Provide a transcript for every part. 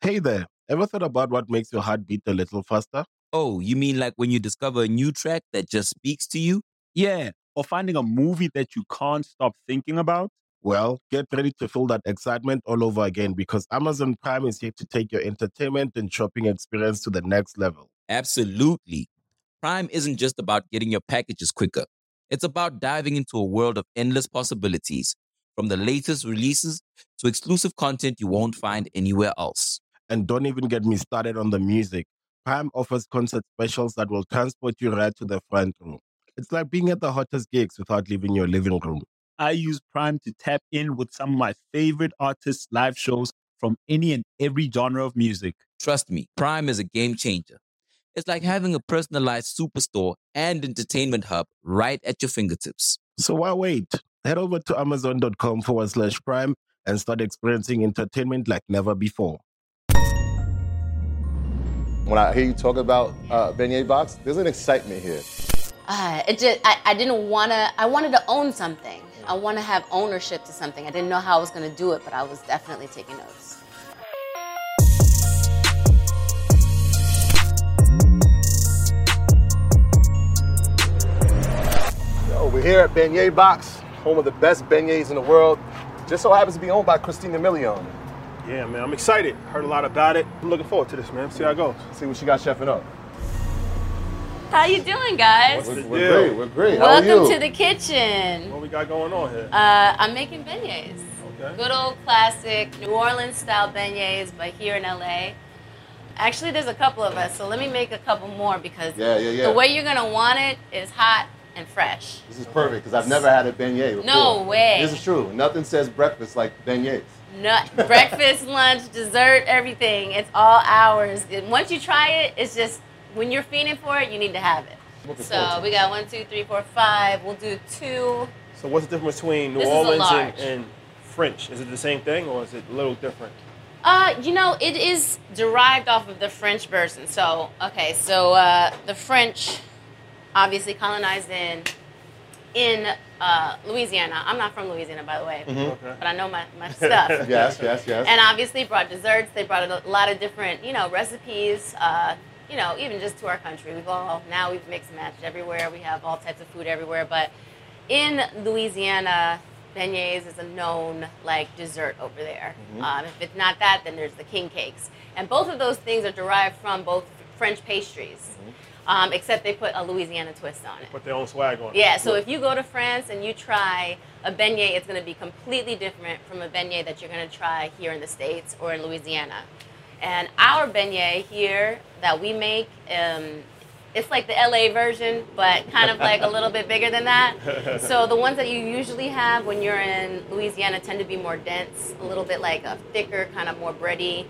Hey there, ever thought about what makes your heart beat a little faster? Oh, you mean like when you discover a new track that just speaks to you? Yeah, or finding a movie that you can't stop thinking about. Well, get ready to feel that excitement all over again because Amazon Prime is here to take your entertainment and shopping experience to the next level. Absolutely. Prime isn't just about getting your packages quicker. It's about diving into a world of endless possibilities, from the latest releases to exclusive content you won't find anywhere else. And don't even get me started on the music. Prime offers concert specials that will transport you right to the front row. It's like being at the hottest gigs without leaving your living room. I use Prime to tap in with some of my favorite artists' live shows from any and every genre of music. Trust me, Prime is a game changer. It's like having a personalized superstore and entertainment hub right at your fingertips. So why wait? Head over to amazon.com/prime and start experiencing entertainment like never before. When I hear you talk about beignet box, there's an excitement here. I didn't want to, I wanted to own something. I want to have ownership to something. I didn't know how I was going to do it, but I was definitely taking notes. Yo, we're here at Beignet Box, home of the best beignets in the world. Just so happens to be owned by Christina Milian. Yeah, man, I'm excited. Heard a lot about it. I'm looking forward to this, man. See how it goes. See what she got chefing up. How you doing, guys? What's the We're deal? great, we're great. How are Welcome you? to the kitchen. What we got going on here? I'm making beignets. Okay. Good old classic New Orleans style beignets, but here in LA. Actually, there's a couple of us, so let me make a couple more because Yeah. the way you're gonna want it is hot and fresh. This is perfect, because I've never had a beignet before. No way. This is true. Nothing says breakfast like beignets. Breakfast, lunch, dessert, everything. It's all ours. Once you try it, it's just when you're fiending for it, you need to have it. Looking forward So to we got 1, 2, 3, 4, 5. We'll do 2. So what's the difference between New This is a Orleans large. and French? Is it the same thing or is it a little different? It is derived off of the French version. So, the French obviously colonized in Louisiana. I'm not from Louisiana, by the way, Okay. but I know my stuff. Yes. And obviously brought desserts. They brought a lot of different, recipes, even just to our country. We've mixed and matched everywhere. We have all types of food everywhere. But in Louisiana, beignets is a known, dessert over there. If it's not that, then there's the king cakes. And both of those things are derived from both French pastries, except they put a Louisiana twist on it. Put their own swag on it. Yeah, so if you go to France and you try a beignet, it's going to be completely different from a beignet that you're going to try here in the States or in Louisiana. And our beignet here that we make, it's like the LA version, but kind of like a little bit bigger than that. So the ones that you usually have when you're in Louisiana tend to be more dense, a little bit like a thicker, kind of more bready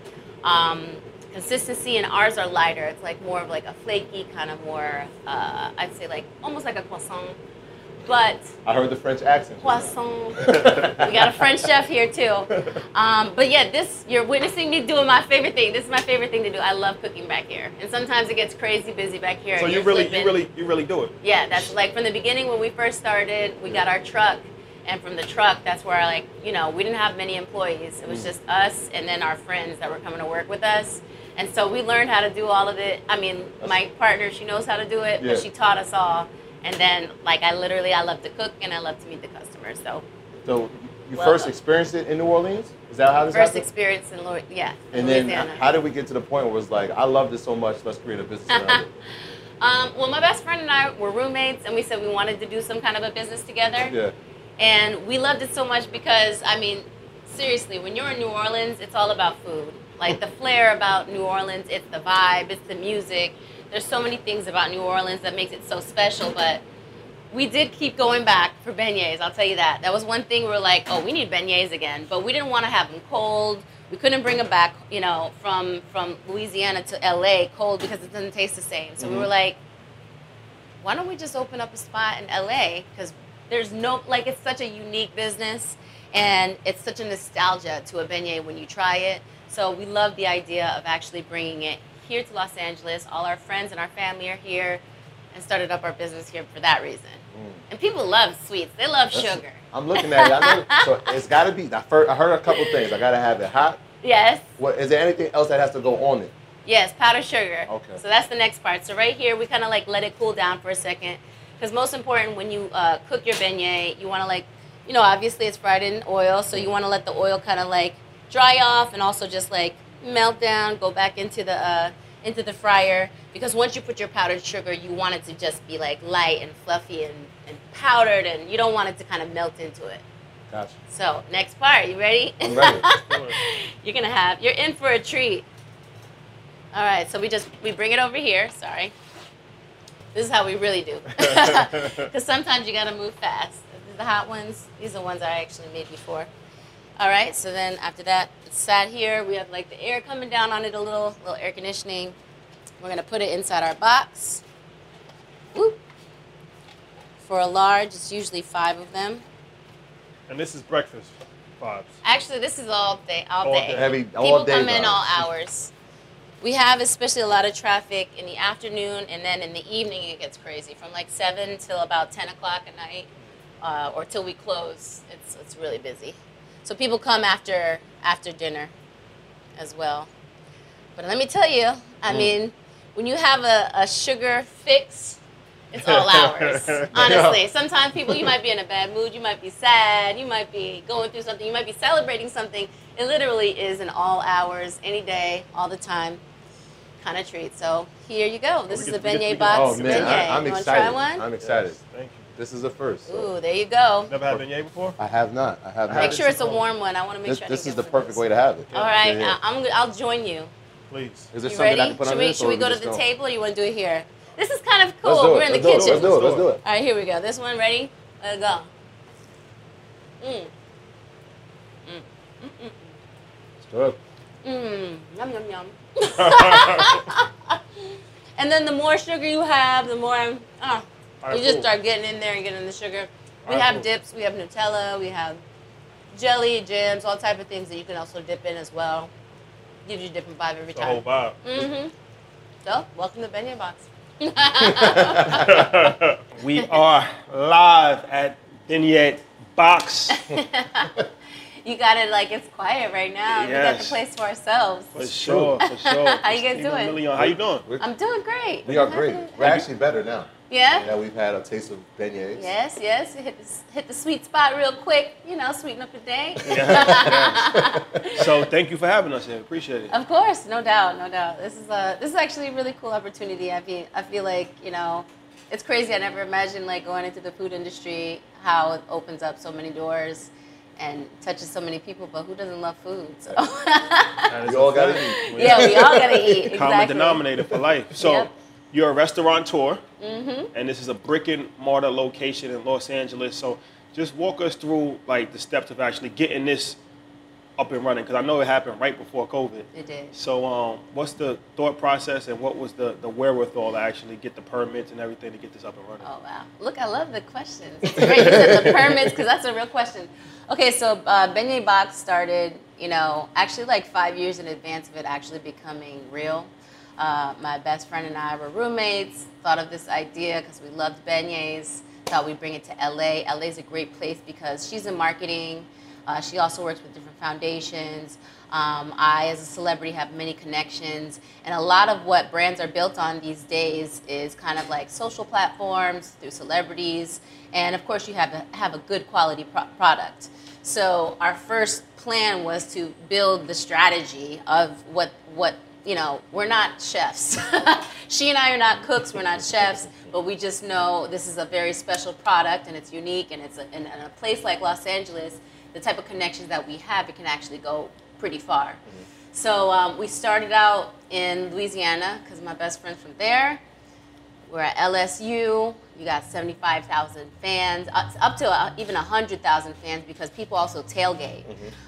consistency, and ours are lighter. It's like more of like a flaky, kind of more, I'd say like almost like a croissant. But I heard the French accent. croissant. We got a French chef here too. But yeah, you're witnessing me doing my favorite thing. This is my favorite thing to do. I love cooking back here, and sometimes it gets crazy busy back here. So and you you're really flipping. do it. Yeah, that's like from the beginning when we first started. We got our truck, and from the truck, that's where we didn't have many employees. It was just us and then our friends that were coming to work with us. And so we learned how to do all of it. I mean, my partner, she knows how to do it, Yeah. but she taught us all. And then, I love to cook and I love to meet the customers. So So you Welcome. first experienced it in New Orleans? Is that how this first happened? experience in And then Louisiana. how did we get to the point where it was like, I love this so much, let's create a business around it? Well, my best friend and I were roommates, and we said we wanted to do some kind of a business together. Yeah. And we loved it so much because, seriously, when you're in New Orleans, it's all about food. Like the flair about New Orleans, it's the vibe, it's the music. There's so many things about New Orleans that makes it so special, but we did keep going back for beignets, I'll tell you that. That was one thing we were like, oh, we need beignets again. But we didn't want to have them cold. We couldn't bring them back, from Louisiana to LA cold because it doesn't taste the same. So we were like, why don't we just open up a spot in LA? Because there's it's such a unique business and it's such a nostalgia to a beignet when you try it. So we love the idea of actually bringing it here to Los Angeles. All our friends and our family are here and started up our business here for that reason. And people love sweets. They love sugar. I'm looking at it. I know, so it's got to be, I heard a couple things. I got to have it hot, Yes. What is there anything else that has to go on it? Yes, powdered sugar. Okay. So that's the next part. So right here, we kind of like let it cool down for a second. Because most important, when you cook your beignet, you want to like, obviously it's fried in oil. So you want to let the oil kind of like dry off and also just like melt down, go back into the fryer. Because once you put your powdered sugar, you want it to just be like light and fluffy and powdered. And you don't want it to kind of melt into it. Gotcha. So next part, you ready? I'm ready. You're in for a treat. All right, so we bring it over here. Sorry. This is how we really do. Because sometimes you got to move fast. The hot ones, these are the ones I actually made before. All right, so then after that, it's sat here. We have like the air coming down on it a little air conditioning. We're going to put it inside our box. Whoop. For a large, it's usually 5 of them. And this is breakfast vibes. Actually, this is all day. All day. Heavy, People all day come in vibes. all hours. We have especially a lot of traffic in the afternoon, and then in the evening it gets crazy. From like 7 till about 10 o'clock at night, or till we close. It's really busy. So people come after dinner as well. But let me tell you, I mean, when you have a sugar fix, it's all hours. Honestly, sometimes you might be in a bad mood, you might be sad, you might be going through something, you might be celebrating something. It literally is an all hours, any day, all the time kind of treat. So here you go. This is a beignet box Oh man, beignet. I'm You want to excited. try one? I'm excited. Yes, thank you. This is a first. Ooh, there you go. Never had beignet before? I have not. I have not. Make sure it's a warm one. I want to make sure. I This didn't is the get one of perfect those. way to have it. All right, Yeah. I'll join you. Please. Is there You something I ready? can put Should on we this? should or we go to just the go? table, or you want to do it here? This is kind of cool. Let's do it. We're in the Let's do it. kitchen. Let's do it. Let's do it. All right, here we go. This one, ready? Let's go. Let's do it. Yum, yum, yum. And then the more sugar you have, the more you just cool. start getting in there and getting the sugar. We All right, have cool. dips. We have Nutella. We have jelly, jams, all type of things that you can also dip in as well. Gives you a different vibe every It's a whole time. vibe. So, welcome to Beignet Box. We are live at Beignet Box. You got it like it's quiet right now. We got the Yes. place to ourselves. For sure, for sure. How you guys Christina doing? Milian, how you doing? I'm doing great. We are I'm happy great. to- We're actually better now. Yeah? Yeah, we've had a taste of beignets. Yes, yes. Hit the sweet spot real quick. Sweeten up the day. So thank you for having us here. Appreciate it. Of course, no doubt, no doubt. This is actually a really cool opportunity. I feel like it's crazy. I never imagined like going into the food industry, how it opens up so many doors and touches so many people. But who doesn't love food? So That is We all a gotta fact. eat. yeah, we all gotta eat. Exactly. Common denominator for life. So Yep. you're a restaurateur, and this is a brick and mortar location in Los Angeles. So just walk us through like the steps of actually getting this up and running, because I know it happened right before COVID. It did. So what's the thought process, and what was the wherewithal to actually get the permits and everything to get this up and running? Oh, wow. Look, I love the questions. It's great. You said the permits, because that's a real question. Okay, so Beignet Box started, actually like 5 years in advance of it actually becoming real. My best friend and I were roommates, thought of this idea because we loved beignets, thought we'd bring it to LA. LA is a great place because she's in marketing. She also works with different foundations. I, as a celebrity, have many connections. And a lot of what brands are built on these days is kind of like social platforms through celebrities. And of course, you have to have a good quality product. So our first plan was to build the strategy of what we're not chefs. She and I are not cooks, we're not chefs, but we just know this is a very special product and it's unique, and it's in a place like Los Angeles, the type of connections that we have, it can actually go pretty far. So we started out in Louisiana because my best friend's from there. We're at LSU. You got 75,000 fans, up to even 100,000 fans, because people also tailgate.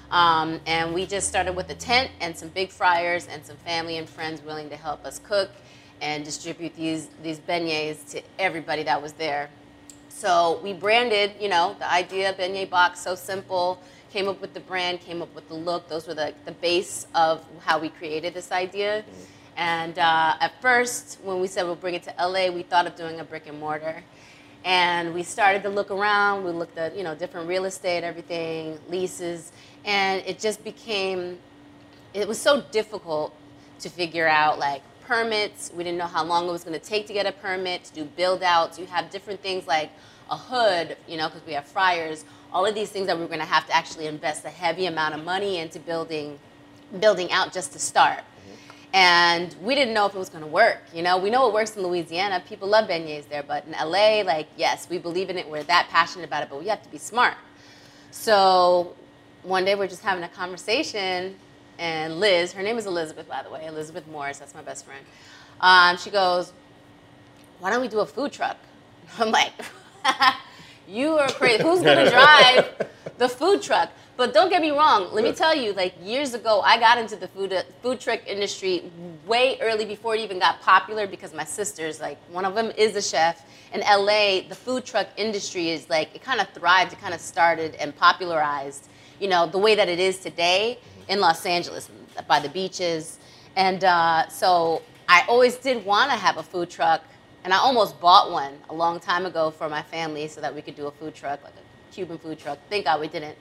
And we just started with a tent and some big fryers and some family and friends willing to help us cook and distribute these beignets to everybody that was there. So we branded, the idea, Beignet Box, so simple. Came up with the brand, came up with the look. Those were the base of how we created this idea. And at first, when we said we'll bring it to LA, we thought of doing a brick and mortar. And we started to look around. We looked at, different real estate, everything, leases. And it just became it was so difficult to figure out like permits. We didn't know how long it was going to take to get a permit, to do build outs. You have different things like a hood, you know, because we have fryers, all of these things that we were going to have to actually invest a heavy amount of money into building out just to start. And we didn't know if it was going to work. You know, we know it works in Louisiana. People love beignets there. But in LA, like, yes, we believe in it. We're that passionate about it, but we have to be smart. So one day we're just having a conversation, and Liz, her name is Elizabeth, by the way, Elizabeth Morris, that's my best friend. She goes, why don't we do a food truck? I'm like, you are crazy. Who's going to drive the food truck? But don't get me wrong. Let me tell you, like years ago, I got into the food truck industry way early before it even got popular because my sisters, like one of them is a chef. In LA, the food truck industry is like, it kind of thrived, it kind of started and popularized, you know, the way that it is today in Los Angeles by the beaches. And so I always did want to have a food truck. And I almost bought one a long time ago for my family so that we could do a food truck, like a Cuban food truck. Thank God we didn't.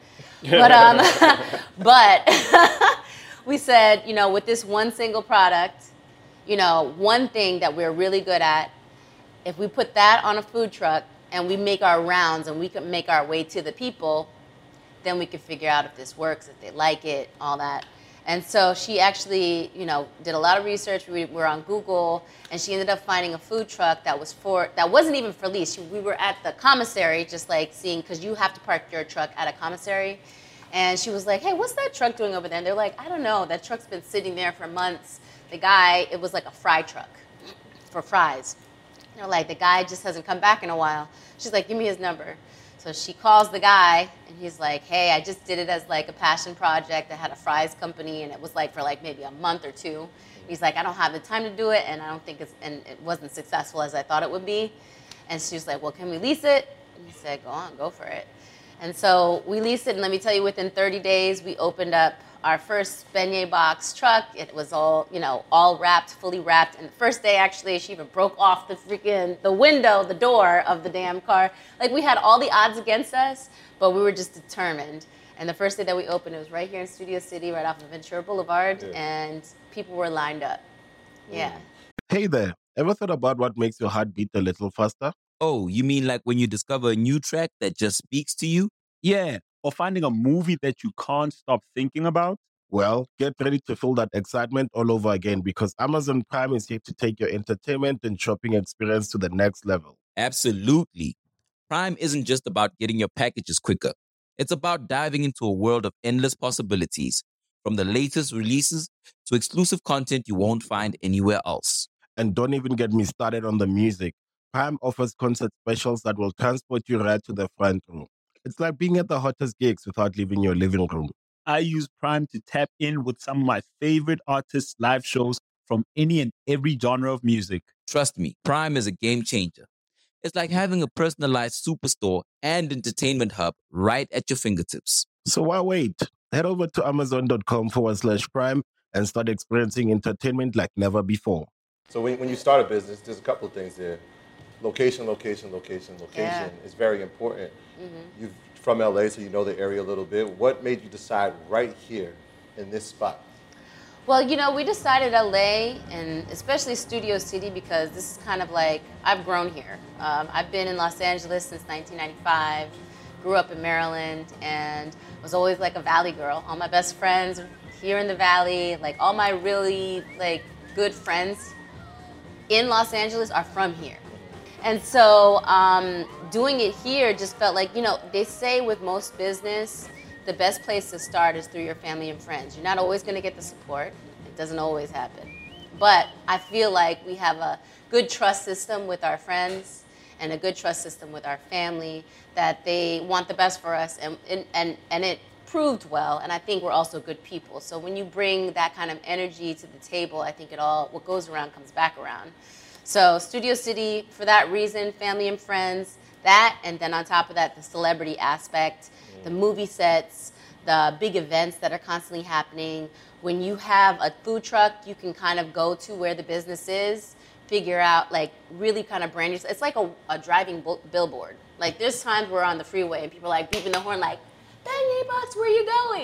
But we said, you know, with this one single product, you know, one thing that we're really good at, if we put that on a food truck and we make our rounds and we can make our way to the people, then we can figure out if this works, if they like it, all that. And so she actually, you know, did a lot of research. We were on Google, and she ended up finding a food truck that wasn't even for lease. We were at the commissary, just like seeing, because you have to park your truck at a commissary. And she was like, hey, what's that truck doing over there? And they're like, I don't know. That truck's been sitting there for months. The guy, it was like a fry truck for fries. They're like, the guy just hasn't come back in a while. She's like, give me his number. So she calls the guy, and he's like, hey, I just did it as like a passion project. I had a fries company, and it was like for like maybe a month or two. He's like, I don't have the time to do it, and I don't think and it wasn't successful as I thought it would be. And she was like, well, can we lease it? And he said, go on, go for it. And so we leased it, and let me tell you, within 30 days, we opened up our first beignet box truck. It was all, you know, all wrapped, fully wrapped. And the first day, actually, she even broke off the window, the door of the damn car. Like, we had all the odds against us, but we were just determined. And the first day that we opened, it was right here in Studio City, right off of Ventura Boulevard, and people were lined up. Yeah. Hey there, ever thought about what makes your heart beat a little faster? Oh, you mean like when you discover a new track that just speaks to you? Yeah, or finding a movie that you can't stop thinking about. Well, get ready to feel that excitement all over again because Amazon Prime is here to take your entertainment and shopping experience to the next level. Absolutely. Prime isn't just about getting your packages quicker. It's about diving into a world of endless possibilities, from the latest releases to exclusive content you won't find anywhere else. And don't even get me started on the music. Prime offers concert specials that will transport you right to the front row. It's like being at the hottest gigs without leaving your living room. I use Prime to tap in with some of my favorite artists' live shows from any and every genre of music. Trust me, Prime is a game changer. It's like having a personalized superstore and entertainment hub right at your fingertips. So why wait? Head over to amazon.com/prime and start experiencing entertainment like never before. So when you start a business, there's a couple of things there. Location is very important. You're from LA, so you know the area a little bit. What made you decide right here in this spot? Well, you know, we decided LA and especially Studio City because this is kind of like, I've grown here. I've been in Los Angeles since 1995, grew up in Maryland, and was always like a Valley girl. All my best friends are here in the Valley, like all my really like good friends in Los Angeles are from here. And so doing it here just felt like, you know, they say with most business, the best place to start is through your family and friends. You're not always going to get the support. It doesn't always happen. But I feel like we have a good trust system with our friends and a good trust system with our family that they want the best for us. And it proved well. And I think we're also good people. So when you bring that kind of energy to the table, I think what goes around comes back around. So Studio City, for that reason, family and friends, that, and then on top of that, the celebrity aspect, the movie sets, the big events that are constantly happening. When you have a food truck, you can kind of go to where the business is, figure out, like, really kind of brand yourself. It's like a driving billboard. Like, there's times we're on the freeway and people are like beeping the horn like, Beignet Box, where are you going?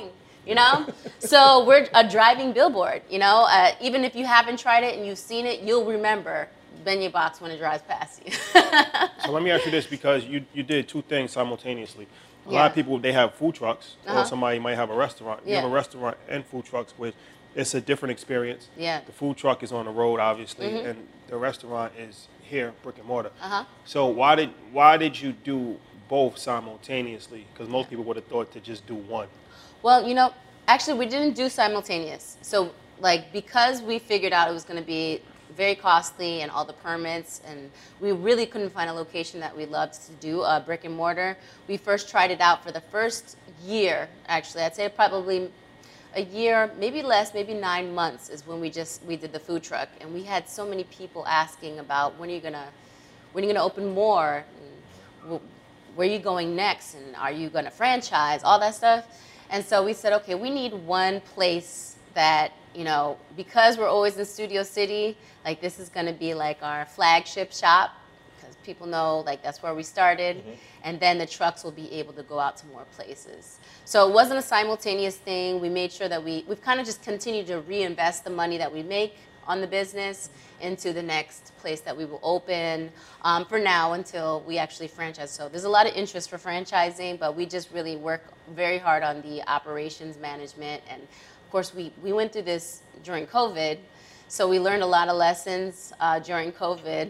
you know? So we're a driving billboard, you know? Even if you haven't tried it and you've seen it, you'll remember beignet box when it drives past you. So let me ask you this, because you did two things simultaneously. A lot Yeah. of people, they have food trucks, Uh-huh. or somebody might have a restaurant. You have Yeah. a restaurant and food trucks, which it's a different experience. Yeah. The food truck is on the road, obviously, and the restaurant is here, brick and mortar. Uh-huh. So why did you do both simultaneously? Because most people would have thought to just do one. Well, you know, actually, we didn't do simultaneous. So, like, because we figured out it was going to be very costly and all the permits, and we really couldn't find a location that we loved to do a brick and mortar, we first tried it out for the first year, actually. I'd say probably a year, maybe less, maybe 9 months is when we did the food truck. And we had so many people asking about when are you gonna open more? And where are you going next? And are you gonna franchise? All that stuff. And so we said, okay, we need one place that, you know, because we're always in Studio City, like this is gonna be like our flagship shop, because people know like that's where we started. And then the trucks will be able to go out to more places. So it wasn't a simultaneous thing. We made sure that we've kind of just continued to reinvest the money that we make on the business into the next place that we will open for now until we actually franchise. So there's a lot of interest for franchising, but we just really work very hard on the operations management. And of course, we went through this during COVID, so we learned a lot of lessons during COVID.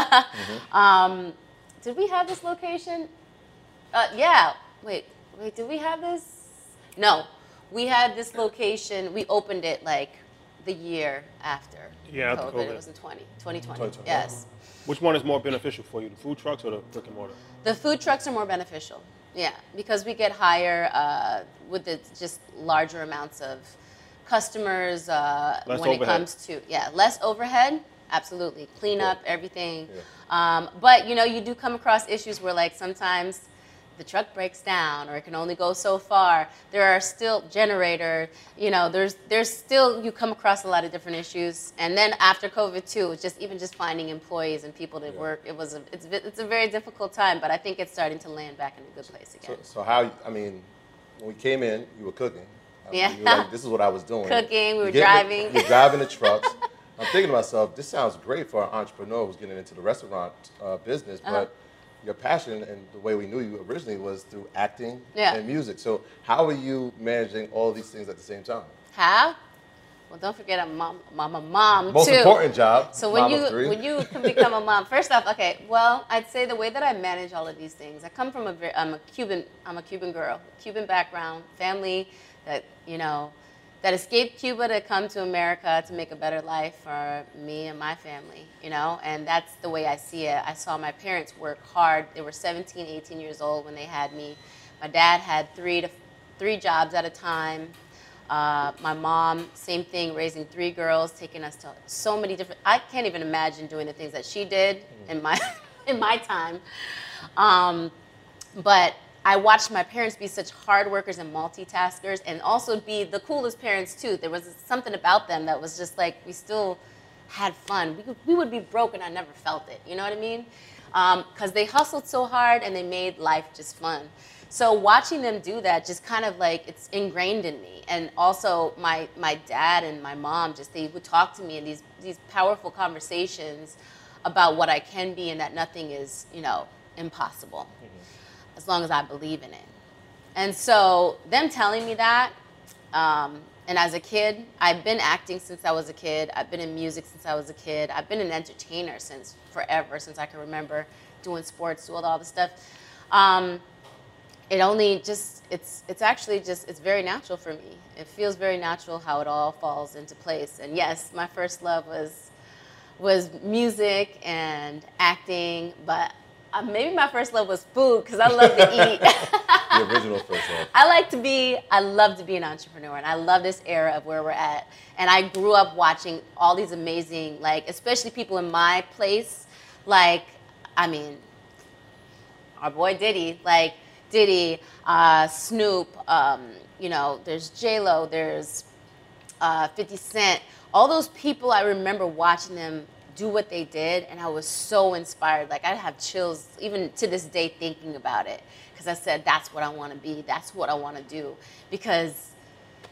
Did we have this location? Yeah. Wait, did we have this? No. We had this location. We opened it like the year after Yeah, COVID. after COVID. It was in 2020. 2020. Yes. Which one is more beneficial for you, the food trucks or the brick and mortar? The food trucks are more beneficial. Yeah, because we get higher with the just larger amounts of customers when overhead. it comes to less overhead. Absolutely, clean up everything. Yeah. But you know, you do come across issues where like sometimes the truck breaks down or it can only go so far. There are still generator. You know, there's still you come across a lot of different issues. And then after COVID too, it's just finding employees and people to work. It's a very difficult time, but I think it's starting to land back in a good place again. So how, I mean, when we came in, you were cooking. Yeah. You were like, this is what I was doing. Cooking, we were You're driving. You're driving the trucks. I'm thinking to myself, this sounds great for an entrepreneur who's getting into the restaurant business, but your passion and the way we knew you originally was through acting and music. So how are you managing all these things at the same time? How? Well, don't forget I'm a mom Most too. important job. So mom of three. when you can become a mom, first off, okay. Well, I'd say the way that I manage all of these things, I come from I'm a Cuban girl, Cuban background, family that that escaped Cuba to come to America to make a better life for me and my family, and that's the way I see it. I saw my parents work hard. They were 17, 18 years old when they had me. My dad had three jobs at a time. My mom, same thing, raising 3 girls, taking us to so many different. I can't even imagine doing the things that she did in my time. But I watched my parents be such hard workers and multitaskers, and also be the coolest parents too. There was something about them that was just like we still had fun. We would be broke and I never felt it. You know what I mean? Because they hustled so hard and they made life just fun. So watching them do that just kind of like it's ingrained in me. And also my dad and my mom they would talk to me in these powerful conversations about what I can be and that nothing is impossible as long as I believe in it. And so them telling me that, and as a kid, I've been acting since I was a kid. I've been in music since I was a kid. I've been an entertainer since forever, since I can remember doing sports, doing all the stuff. It only it's actually it's very natural for me. It feels very natural how it all falls into place. And yes, my first love was music and acting, but maybe my first love was food because I love to eat. The original first love. I love to be an entrepreneur, and I love this era of where we're at. And I grew up watching all these amazing, especially people in my place, our boy Diddy, Snoop, there's J-Lo, there's 50 Cent. All those people, I remember watching them do what they did, and I was so inspired. I have chills even to this day thinking about it, because I said, that's what I want to be. That's what I want to do. Because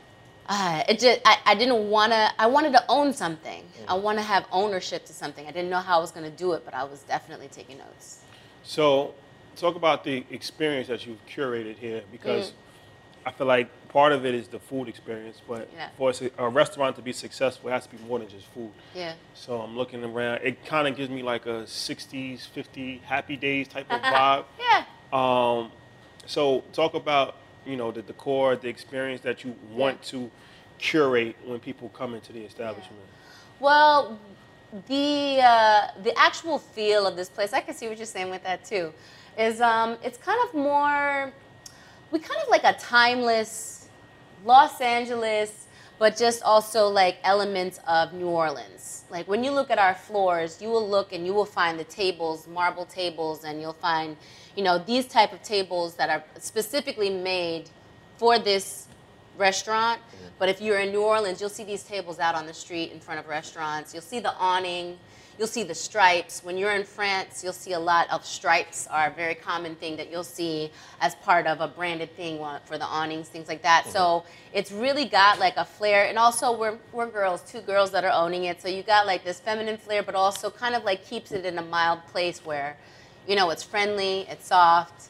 I didn't want to, I wanted to own something. I want to have ownership to something. I didn't know how I was going to do it, but I was definitely taking notes. So, talk about the experience that you've curated here, because I feel like part of it is the food experience, but for a restaurant to be successful, it has to be more than just food. Yeah. So I'm looking around. It kind of gives me like a 60s, 50 Happy Days type of vibe. Yeah. So talk about, you know, the decor, the experience that you want to curate when people come into the establishment. Well, the actual feel of this place, I can see what you're saying with that too, is it's kind of more, we kind of like a timeless Los Angeles, but just also like elements of New Orleans. Like when you look at our floors, you will look and you will find the tables, marble tables, and you'll find, you know, these type of tables that are specifically made for this restaurant. But if you're in New Orleans, you'll see these tables out on the street in front of restaurants. You'll see the awning. You'll see the stripes. When you're in France, you'll see a lot of stripes are a very common thing that you'll see as part of a branded thing for the awnings, things like that. So it's really got like a flair. And also we're girls, two girls that are owning it. So you got like this feminine flair, but also kind of like keeps it in a mild place where, you know, it's friendly, it's soft,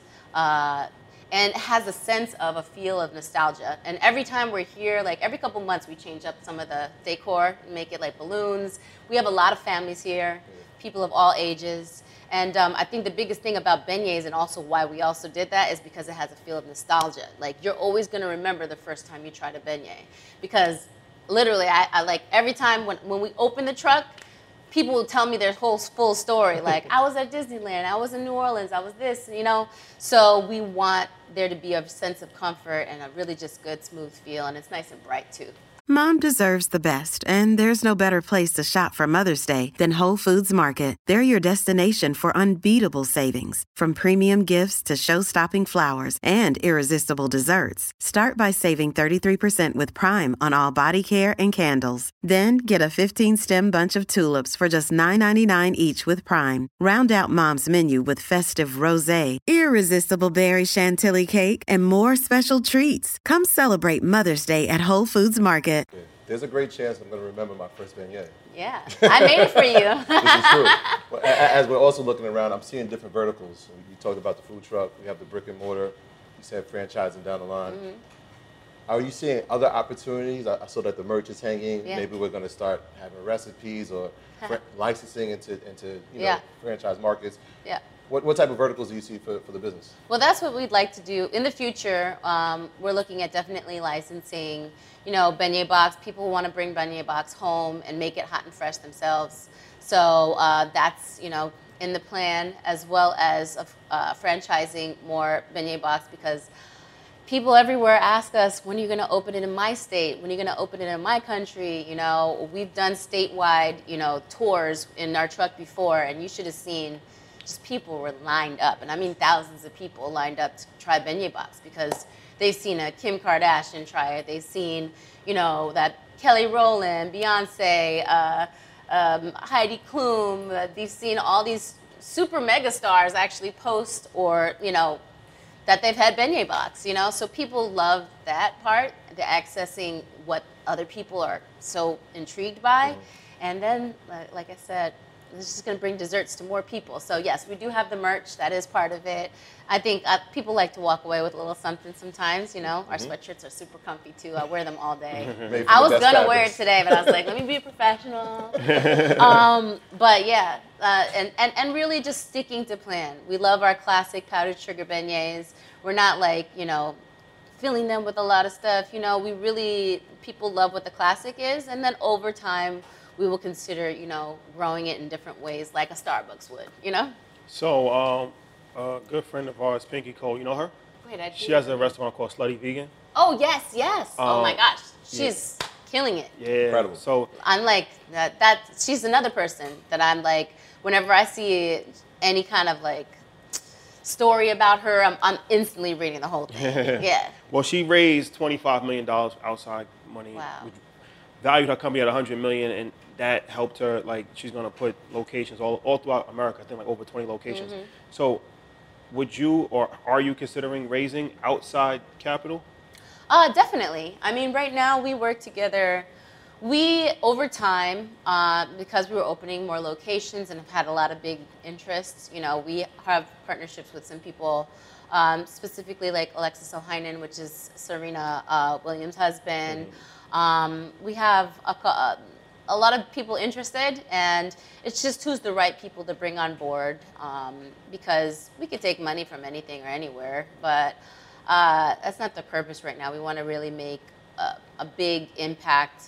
and it has a sense of a feel of nostalgia. And every time we're here, like every couple months, we change up some of the decor, make it like balloons. We have a lot of families here, people of all ages. And I think the biggest thing about beignets, and also why we also did that, is because it has a feel of nostalgia. Like you're always gonna remember the first time you tried a beignet. Because literally, I like every time when we open the truck, people will tell me their whole full story. Like, I was at Disneyland, I was in New Orleans, I was this, you know? So we want there to be a sense of comfort and a really just good, smooth feel, and it's nice and bright too. Mom deserves the best, and there's no better place to shop for Mother's Day than Whole Foods Market. They're your destination for unbeatable savings, from premium gifts to show-stopping flowers and irresistible desserts. Start by saving 33% with Prime on all body care and candles. Then get a 15-stem bunch of tulips for just $9.99 each with Prime. Round out Mom's menu with festive rosé, irresistible berry chantilly cake, and more special treats. Come celebrate Mother's Day at Whole Foods Market. There's a great chance I'm going to remember my first beignet. Yeah, I made it for you. This is true. Well, as we're also looking around, I'm seeing different verticals. You talked about the food truck. We have the brick and mortar. You said franchising down the line. Are you seeing other opportunities? I saw that the merch is hanging. Yeah. Maybe we're going to start having recipes or licensing into you know, franchise markets. Yeah. What type of verticals do you see for the business? Well, that's what we'd like to do. In the future, we're looking at definitely licensing, you know, beignet box. People want to bring beignet box home and make it hot and fresh themselves. So that's, you know, in the plan, as well as franchising more beignet box, because people everywhere ask us, when are you going to open it in my state? When are you going to open it in my country? You know, we've done statewide, you know, tours in our truck before, and you should have seen just people were lined up, and I mean thousands of people lined up to try beignet box because they've seen a Kim Kardashian try it. They've seen, you know, that Kelly Rowland, Beyonce, Heidi Klum. They've seen all these super mega stars actually post, or, you know, that they've had beignet box, you know? So people love that part, the accessing what other people are so intrigued by. And then, like I said, it's just going to bring desserts to more people. So yes, we do have the merch. That is part of it. I think people like to walk away with a little something sometimes, you know. Our sweatshirts are super comfy too. I wear them all day. I was going to wear it today, but I was like, let me be a professional. But yeah, and really just sticking to plan. We love our classic powdered sugar beignets. We're not like, you know, filling them with a lot of stuff. You know, people love what the classic is. And then over time, we will consider, you know, growing it in different ways, like a Starbucks would, you know? So, a good friend of ours, Pinky Cole, you know her? Wait, She has a restaurant called Slutty Vegan. Oh, yes. Oh my gosh. She's killing it. Yeah. Incredible. So I'm like, she's another person that I'm like, whenever I see any kind of like story about her, I'm instantly reading the whole thing. Yeah. Well, she raised $25 million outside money. Wow. Which valued her company at $100 million, and that helped her. Like, she's gonna put locations all throughout America. I think like over 20 locations. So, would you or are you considering raising outside capital? Definitely. I mean, right now we work together. We, over time, because we were opening more locations and have had a lot of big interests, we have partnerships with some people, specifically like Alexis Ohinen, which is Serena Williams' husband. We have a lot of people interested, and it's just who's the right people to bring on board, because we could take money from anything or anywhere, but that's not the purpose right now. We want to really make a big impact,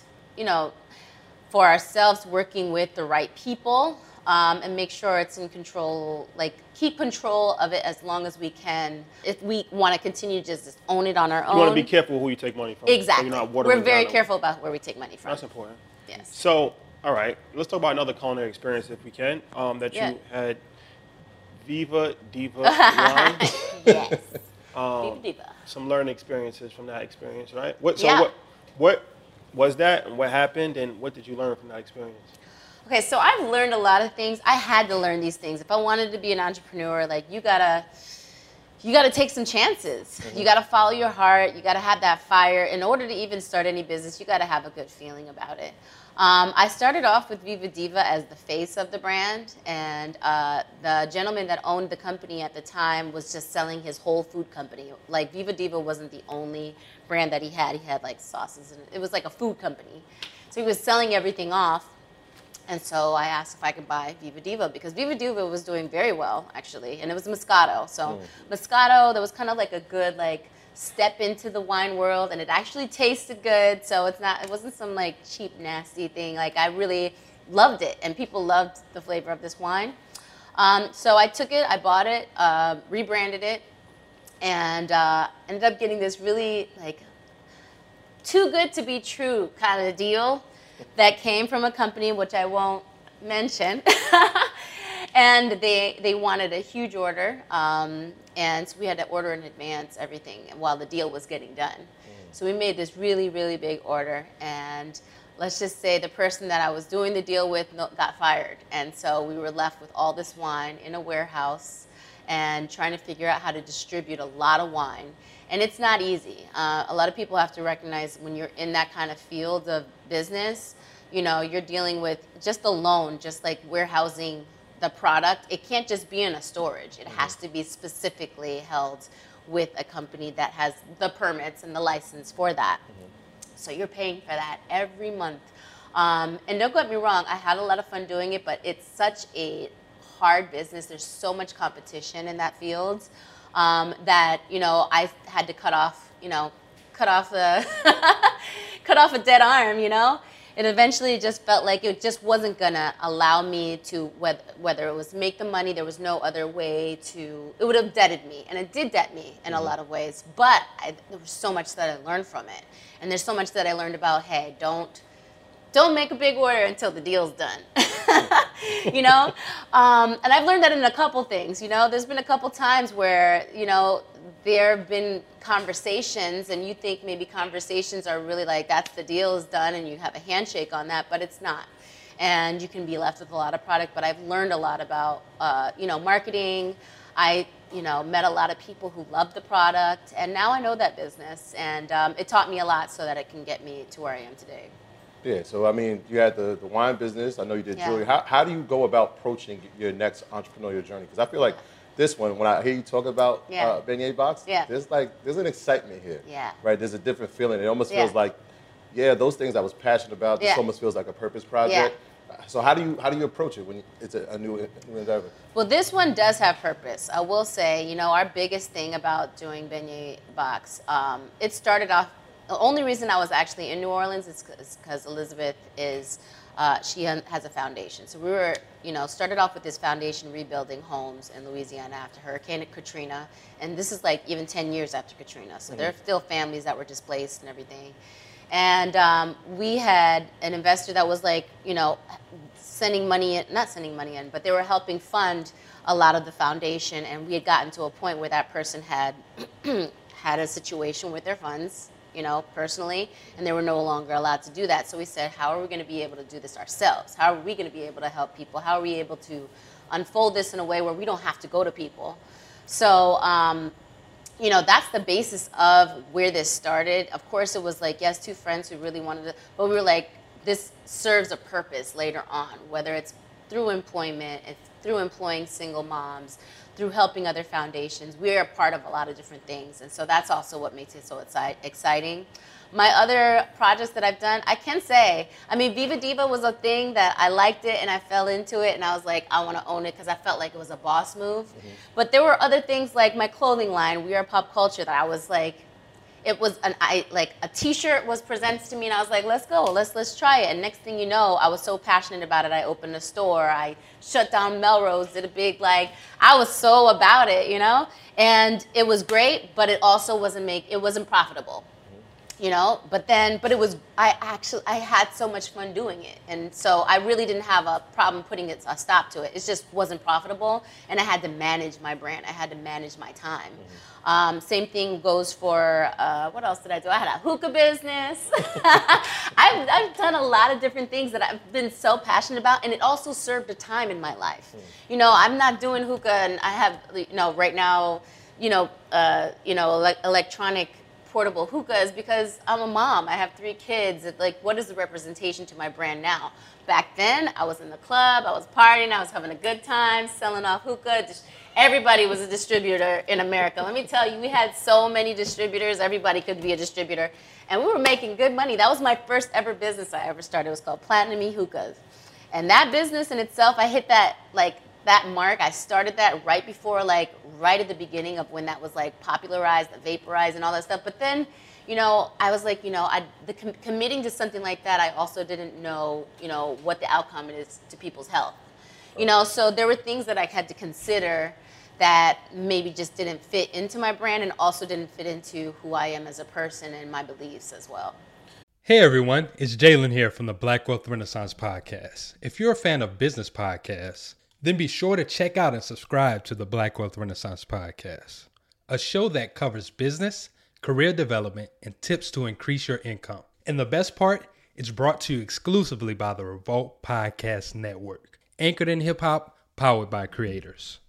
for ourselves, working with the right people, and make sure it's in control, like keep control of it as long as we can. If we want to continue to just own it on our own. You want to be careful who you take money from. Exactly. So you're not watering We're very down careful about where we take money from. That's important. Yes. So, all right, let's talk about another culinary experience if we can, that you had. Viva Diva Wine. Yes. Viva Diva. Some learning experiences from that experience, right? What was that, and what happened, and what did you learn from that experience? Okay, so I've learned a lot of things. I had to learn these things. If I wanted to be an entrepreneur, like you gotta take some chances. You gotta follow your heart. You gotta have that fire. In order to even start any business, you gotta have a good feeling about it. I started off with Viva Diva as the face of the brand, and the gentleman that owned the company at the time was just selling his whole food company. Like Viva Diva wasn't the only brand that he had. He had like sauces, and it was like a food company. So he was selling everything off. And so I asked if I could buy Viva Diva, because Viva Diva was doing very well, actually, and it was Moscato. So Moscato, that was kind of like a good step into the wine world, and it actually tasted good. So it wasn't some like cheap, nasty thing. Like I really loved it, and people loved the flavor of this wine. So I took it, I bought it, rebranded it, and ended up getting this really too good to be true kind of deal that came from a company which I won't mention. And they wanted a huge order, and so we had to order in advance everything while the deal was getting done. So we made this really, really big order, and let's just say the person that I was doing the deal with got fired, and so we were left with all this wine in a warehouse and trying to figure out how to distribute a lot of wine. And it's not easy. A lot of people have to recognize when you're in that kind of field of business, you're dealing with just like warehousing the product. It can't just be in a storage. It has to be specifically held with a company that has the permits and the license for that. So you're paying for that every month. And don't get me wrong, I had a lot of fun doing it, but it's such a hard business. There's so much competition in that field that I had to cut off a dead arm. It eventually just felt like it just wasn't gonna allow me to, whether it was make the money, there was no other way to, it would have deaded me, and it did dead me in a lot of ways, but there was so much that I learned from it. And there's so much that I learned about, hey, don't make a big order until the deal's done. And I've learned that in a couple things. There's been a couple times where there have been conversations, and you think maybe conversations are really like that's the deal is done, and you have a handshake on that, but it's not. And you can be left with a lot of product. But I've learned a lot about marketing. I met a lot of people who love the product, and now I know that business, and it taught me a lot so that it can get me to where I am today. Yeah, so I mean, you had the wine business. I know you did jewelry. How do you go about approaching your next entrepreneurial journey? Because I feel like this one, when I hear you talk about Beignet Box, there's an excitement here. Yeah. Right? There's a different feeling. It almost feels like, those things I was passionate about. This almost feels like a purpose project. Yeah. So how do you approach it when it's a new endeavor? Well, this one does have purpose. I will say, our biggest thing about doing Beignet Box, it started off. The only reason I was actually in New Orleans is because Elizabeth she has a foundation. So we were, started off with this foundation rebuilding homes in Louisiana after Hurricane Katrina. And this is like even 10 years after Katrina. So there are still families that were displaced and everything. And we had an investor that was sending money in, not sending money in, but they were helping fund a lot of the foundation. And we had gotten to a point where that person had had a situation with their funds, personally, and they were no longer allowed to do that. So we said, how are we going to be able to do this ourselves? How are we going to be able to help people? How are we able to unfold this in a way where we don't have to go to people? So that's the basis of where this started. Of course, it was like, yes, two friends who really wanted to, but we were like, this serves a purpose later on, whether it's through employment, it's through employing single moms, through helping other foundations. We are a part of a lot of different things. And so that's also what makes it so exciting. My other projects that I've done, I can say, Viva Diva was a thing that I liked it and I fell into it and I was like, I want to own it because I felt like it was a boss move. Mm-hmm. But there were other things like my clothing line, We Are Pop Culture, that I was like, it was a T-shirt was presented to me and I was like, let's go, let's try it. And next thing you know, I was so passionate about it. I opened a store. I shut down Melrose, did a big I was so about it, And it was great, but it also wasn't profitable. But it was, I had so much fun doing it. And so I really didn't have a problem putting a stop to it. It just wasn't profitable. And I had to manage my brand. I had to manage my time. Mm-hmm. Same thing goes for, what else did I do? I had a hookah business. I've done a lot of different things that I've been so passionate about. And it also served a time in my life. Mm-hmm. I'm not doing hookah and I have, right now, electronic portable hookahs because I'm a mom. I have 3 kids. What is the representation to my brand now? Back then, I was in the club, I was partying, I was having a good time, selling off hookah. Everybody was a distributor in America. Let me tell you, we had so many distributors. Everybody could be a distributor. And we were making good money. That was my first ever business I ever started. It was called Platinum E Hookahs. And that business in itself, I hit that mark. I started that right before, right at the beginning of when that was popularized, the vaporized and all that stuff. But then, I was like, committing to something like that, I also didn't know, what the outcome is to people's health. So there were things that I had to consider that maybe just didn't fit into my brand and also didn't fit into who I am as a person and my beliefs as well. Hey everyone, it's Jalen here from the Black Wealth Renaissance Podcast. If you're a fan of business podcasts, then be sure to check out and subscribe to the Black Wealth Renaissance Podcast, a show that covers business, career development, and tips to increase your income. And the best part, it's brought to you exclusively by the Revolt Podcast Network, anchored in hip-hop, powered by creators.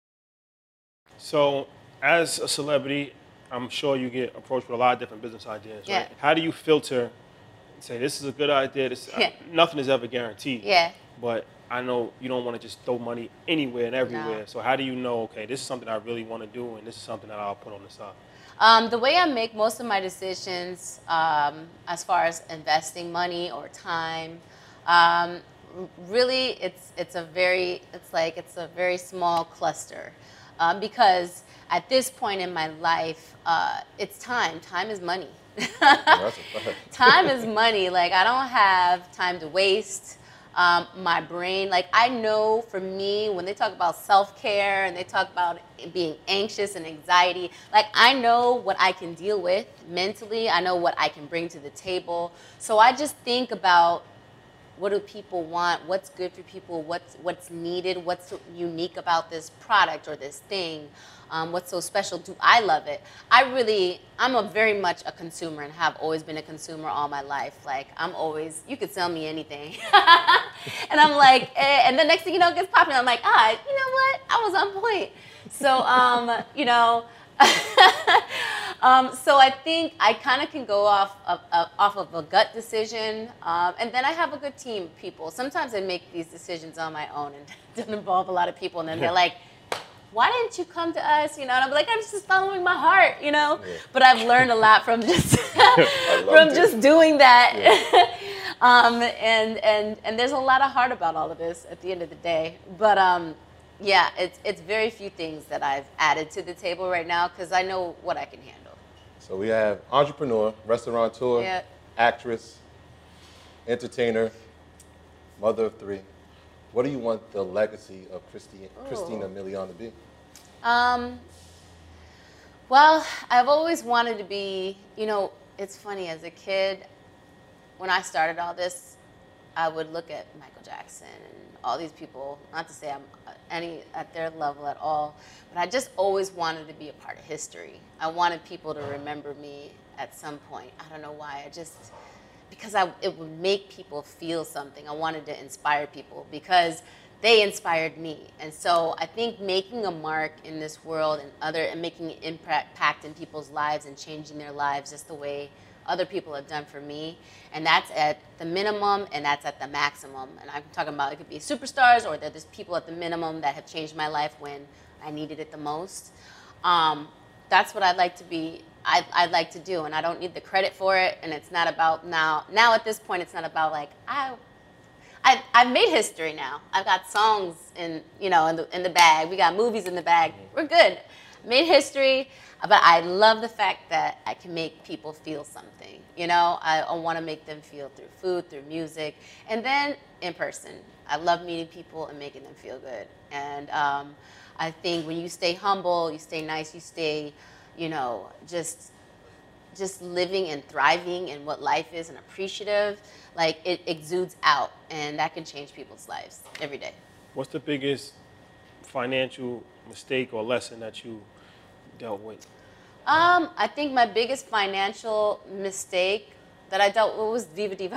So, as a celebrity, I'm sure you get approached with a lot of different business ideas, yeah. Right? How do you filter, say, this is a good idea, nothing is ever guaranteed. Yeah. But I know you don't want to just throw money anywhere and everywhere. No. So how do you know, okay, this is something I really want to do and this is something that I'll put on the side? The way I make most of my decisions as far as investing money or time, really it's a very small cluster because at this point in my life, it's time. Time is money. Time is money. I don't have time to waste. My brain, I know for me, when they talk about self-care and they talk about being anxious and anxiety, I know what I can deal with mentally. I know what I can bring to the table. So I just think about what do people want, what's good for people, what's needed, what's unique about this product or this thing, what's so special. Do I love it? I'm very much a consumer and have always been a consumer all my life. You could sell me anything. And I'm and the next thing you know, it gets popular. I'm you know what? I was on point. So, so I think I kind of can go off of a gut decision, and then I have a good team of people. Sometimes I make these decisions on my own and it doesn't involve a lot of people, and then they're like, why didn't you come to us? And I'm I'm just following my heart, Yeah. But I've learned a lot from just just doing that. Yeah. And there's a lot of heart about all of this at the end of the day. But yeah, it's very few things that I've added to the table right now because I know what I can handle. So we have entrepreneur, restaurateur, yeah. actress, entertainer, mother of 3. What do you want the legacy of Christina Milian to be? Well, I've always wanted to be, it's funny, as a kid, when I started all this, I would look at Michael Jackson and all these people, not to say I'm at their level at all, but I just always wanted to be a part of history. I wanted people to remember me at some point. I don't know why. Because it would make people feel something. I wanted to inspire people because they inspired me. And so I think making a mark in this world and making an impact in people's lives and changing their lives just the way other people have done for me. And that's at the minimum and that's at the maximum. And I'm talking about it could be superstars or there's people at the minimum that have changed my life when I needed it the most. That's what I'd like to be. I'd like to do, and I don't need the credit for it. And it's not about now at this point, it's not about like I've made history now. I've got songs in the bag. We got movies in the bag. We're good. Made history, but I love the fact that I can make people feel something. I want to make them feel through food, through music, and then in person. I love meeting people and making them feel good. And I think when you stay humble, you stay nice, you stay, just living and thriving in what life is and appreciative, like it exudes out, and that can change people's lives every day. What's the biggest financial mistake or lesson that you dealt with? I think my biggest financial mistake that I dealt with was Viva Diva.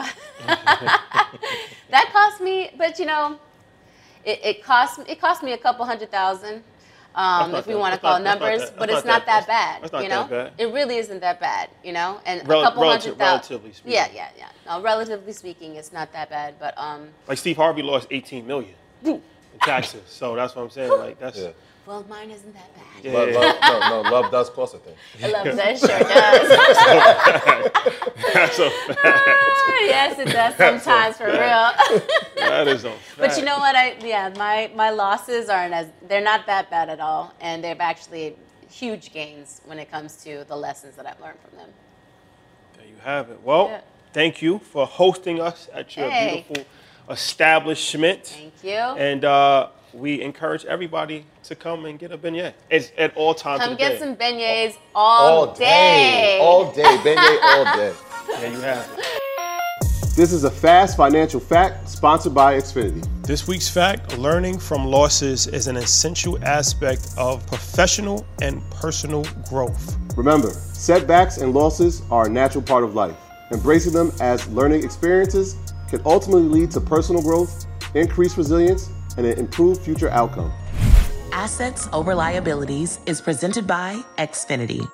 That cost me, but it cost me a couple $100,000. If we want to call numbers, but it's not that bad. That's not that bad. It really isn't that bad, and a couple $100,000. Relatively speaking. Yeah. No, relatively speaking, it's not that bad, but like Steve Harvey lost $18 million in taxes, so that's what I'm saying. Like that's. Yeah. Well, mine isn't that bad. Yeah. Love does cost a thing. Love does, sure does. That's a fact. Yes, it does sometimes, for real. That is a fact. But you know what? My losses they're not that bad at all, and they've actually huge gains when it comes to the lessons that I've learned from them. There you have it. Well, Thank you for hosting us at your beautiful establishment. Thank you. And we encourage everybody to come and get a beignet. It's at all times of the day. Come get some beignets all day. All day. Beignet all day. There you have it. This is a fast financial fact sponsored by Xfinity. This week's fact, learning from losses is an essential aspect of professional and personal growth. Remember, setbacks and losses are a natural part of life. Embracing them as learning experiences can ultimately lead to personal growth, increased resilience, and an improved future outcome. Assets over Liabilities is presented by Xfinity.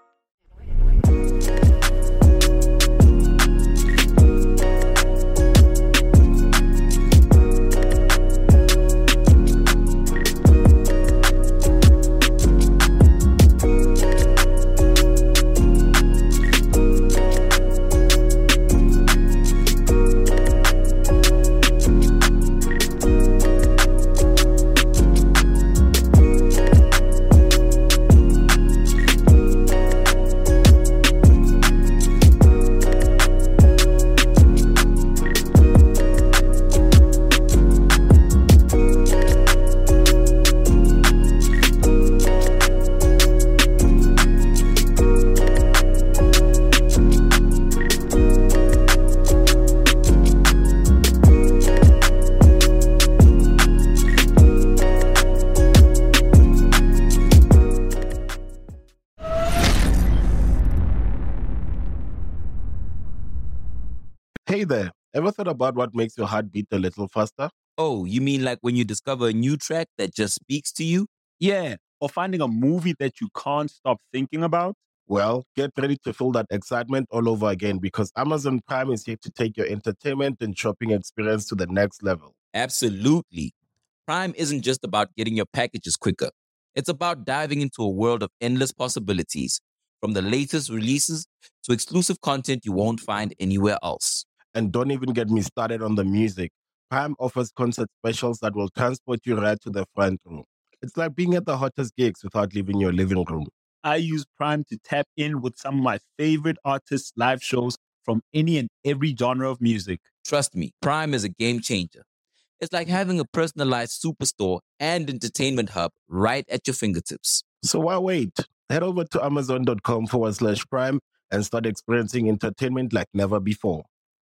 Hey there, ever thought about what makes your heart beat a little faster? Oh, you mean like when you discover a new track that just speaks to you? Yeah, or finding a movie that you can't stop thinking about. Well, get ready to feel that excitement all over again because Amazon Prime is here to take your entertainment and shopping experience to the next level. Absolutely. Prime isn't just about getting your packages quicker. It's about diving into a world of endless possibilities, from the latest releases to exclusive content you won't find anywhere else. And don't even get me started on the music. Prime offers concert specials that will transport you right to the front row. It's like being at the hottest gigs without leaving your living room. I use Prime to tap in with some of my favorite artists' live shows from any and every genre of music. Trust me, Prime is a game changer. It's like having a personalized superstore and entertainment hub right at your fingertips. So why wait? Head over to amazon.com/Prime and start experiencing entertainment like never before.